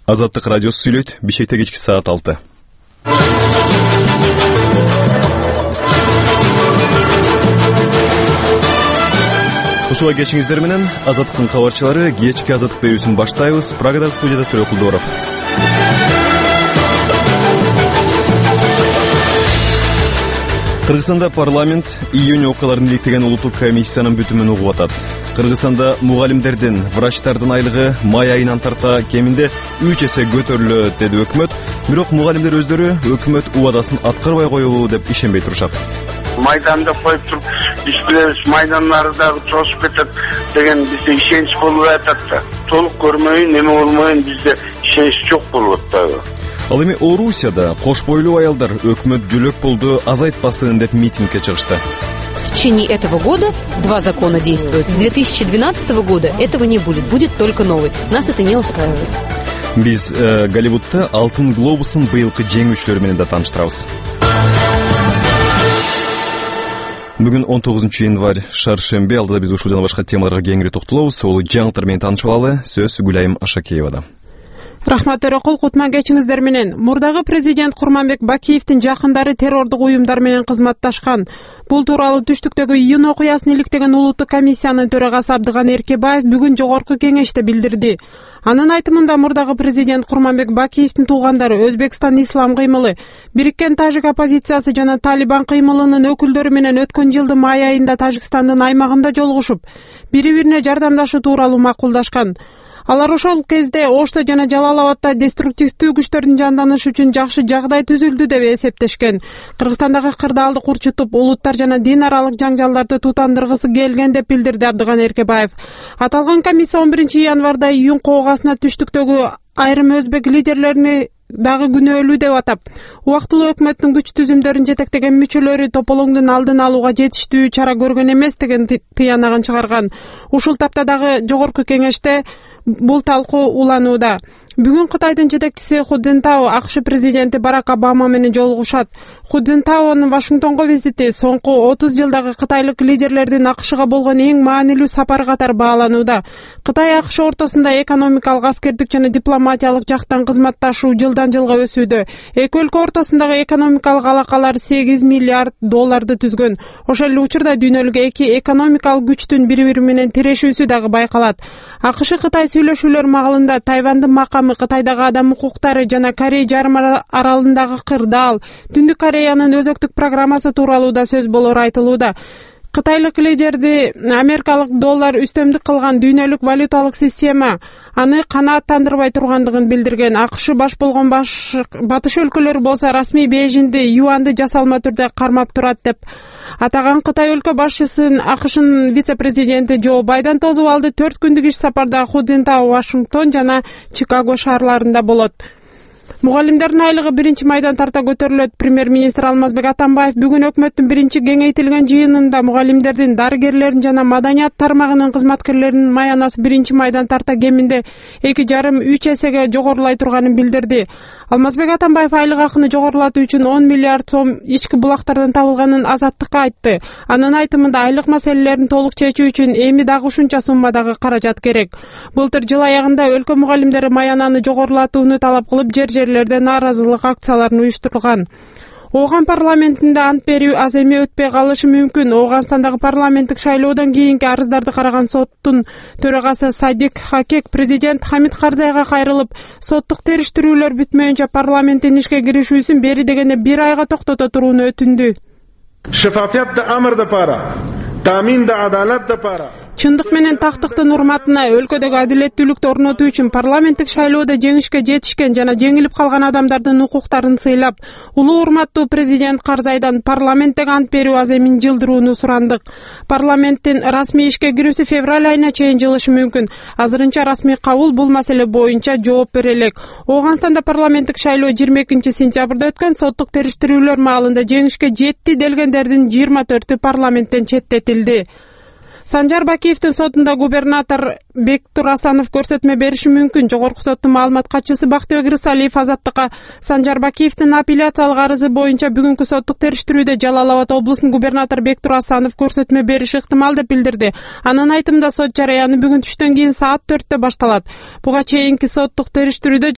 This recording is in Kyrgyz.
Азаттык радиосу сүйлөйт. Бишкекте кечки саат 6. Ушуга кечиңиздер менен Азаттыктын кабарчылары кечки Азаттык берүүсүн баштайбыз. Прагадагы студияда Төрө Кулдоров. Кыргызстанда парламент июнь окуяларын иликтеген улуттук комиссиянын бүтүмүн угуп атат. Кыргызстанда мугалимдердин, врачтардын айлыгы май айынан тарта кеминде 3 эсе көтөрүлөт деди өкмөт. Бирок мугалимдер өздөрү өкмөт убадасын аткарбай коюу деп ишенбей турушат. Майданда коюп туруп, биз билебиз, майданнары дагы чочуп кетет деген бизде ишенич болуп атат да. Толук көрмөйүн, эме болмойүн бизде ишенич жок болуп атты. Ал эми Орусияда кош бойлуу аялдар өкмөт жөлөк пулду азайтпасын деп митингге чыгышты. В течение этого года 2 закона действуют. С 2012 года этого не будет. Будет только новый. Нас это не устраивает. Биз Голливудта Алтын глобустун быйылкы жеңүүчүлөрү менен да тааныштырабыз. Бүгүн 19 январь шаршембе. Алдыда биз ушул жана башка темаларга кеңири токтолобуз. Ол жаңылыктар менен таанышып алалы. Сөз Гүлайым Ашакеевада. Рахмат Төрөкул, кутман кечиңиздер менен. Мурдагы президент Курманбек Бакиевдин жакындары террордук уюмдар менен кызматташкан. Бул тууралуу түштүктөгү июнь окуясын иликтеген улуттук комиссиянын төрагасы Абдыган Эркебаев бүгүн жогорку кеңеште билдирди. Анын айтымында мурдагы президент Курманбек Бакиевдин туугандары Өзбекстан Ислам кыймылы, Бириккен Тажик оппозициясы жана Талибан кыймылынын өкүлдөрү менен өткөн жылдын май айында Тажикстандын аймагында жолугушуп, бири-бирине жардамдашуу тууралуу макулдашкан. Алар ошол кезде Ошто жана Жалалабадда деструктивдүү күчтөрдүн жанданышы үчүн жакшы жагдай түзүлдү деп эсептешкен. Кыргызстандагы кырдаалды курчутуп, улуттар жана дин аралык жаңжалдарды тутандыргысы келген деп билдирди Абдыган Эркебаев. Аталган комиссия 11 январда июнь коогасына түштүктөгү айрым өзбек лидерлерини дагы күнөөлүү деп атап, убактылуу өкмөттүн күч түзүмдөрүн жетектеген мүчөлөрү тополоңдун алдын алууга жетиштүү чара көргөн эмес деген тыянагын чыгарган. Ушул тапта дагы жогорку кеңеште бул талкуу уланууда. Бүгүн Кытайдын жетекчиси Ху Цзинтао АКШ президенти Барак Обама менен жолугушат. Ху Цзинтаонун Вашингтонго визити соңку 30 жылдагы кытайлык лидерлердин АКШга болгон эң маанилүү сапары катары бааланууда. Кытай АКШ ортосунда экономикалык, аскердик жана дипломатиялык жактан кызматташуу жылдан жылга өсүүдө. Эки өлкө ортосундагы экономикалык алакалар $8 миллиард түзгөн. Ошол эле учурда дүйнөлүк эки экономикалык күчтүн бири-бири менен тирешүүсү дагы байкалат. АКШ Кытай сүйлөшүүлөр маалында Тайвандын макамы, Кытайдагы адам укуктары жана Корей жарым аралындагы кырдаал, Түндүк Кореянын өзөктүк программасы тууралуу да сөз болор айтылууда. Кытайлык лидерди америкалык доллар үстөмдүк кылган дүйнөлүк валюталык система аны канааттандырбай тургандыгын билдирген. АКШ баш болгон батыш өлкөлөрү болсо расмий Бейжинди юанды жасалма түрдө кармап турат деп атаган. Кытай өлкө башчысын АКШнын вице-президенти Джо Байден тосуп алды. 4 күндүк иш сапарда Ху Цзинтао Вашингтон жана Чикаго шаарларында болот. Мугалимдердин айлыгы 1 майдан тарта көтөрүлөт. Премьер-министр Алмазбек Атамбаев бүгүн өкмөттүн 1 кеңейтилген жыйынында мугалимдердин, дарыгерлердин жана маданият тармагынын кызматкерлеринин маянасы 1 майдан тарта кеминде 2,5-3 эсеге жогорулай турганын билдирди. Алмазбек Атамбаев айлык акыны жогорулатуу үчүн 10 миллиард сом ички булактардан табылганын Азаттыкка айтты. Анын айтымында айлык маселелерин толук чечүү үчүн эми дагы ушунча суммадагы каражат керек. Былтыр жыл аягында өлкө мугалимдери маянаны жогорулатууну талап кылып жерлерде нааразылык акцияларын уюштурган. Ооган парламентинде ант берүү аз эми өтпөй калышы мүмкүн. Ооганстандагы парламенттик шайлоодон кийинки арыздарды караган соттун төрагасы Садик Хакек президент Хамид Карзайга кайрылып, соттук териштирүүлөр бүтмөйүнчө парламенттин ишке киришүүсүн бери дегенде 1 айга токтото турууну өтүндү. Шафафият да амр да пара, таамин да адалат да пара. Чындык менен тактыктын урматына өлкөдөгү адилеттүүлүктү орнотуу үчүн парламенттик шайлоодо жеңишке жетишкен жана жеңилип калган адамдардын укуктарын сыйлап, улуу урматтуу президент Карзайдан парламенттеги ант берүү аз эмин жылдырууну сурандык. Парламенттин расмий ишке кирүүсү февраль айына чейин жылышы мүмкүн. Азырынча расмий кабыл бул маселе боюнча жооп бере элек. Ооганстанда парламенттик шайлоо 22 сентябрда өткөн. Соттук териштирүүлөр маалында жеңишке жетти делгендердин 24-ü парламенттен четтетилди. Санжар Бакиевдин сотунда губернатор Бектур Асанов көрсөтмө бериши мүмкүн. Жогорку соттун маалымат катчысы Бактыбек Рысалиев Азаттыкка Санжар Бакиевдин апелляциялык арызы боюнча бүгүнкү соттук териштирүүдө Жалал-Абад облусунун губернатору Бектур Асанов көрсөтмө бериши ыктымал деп билдирди. Анын айтымында сот жарыяны бүгүн түштөн кийин саат 4-тө башталат. Буга чейинки соттук териштирүүдө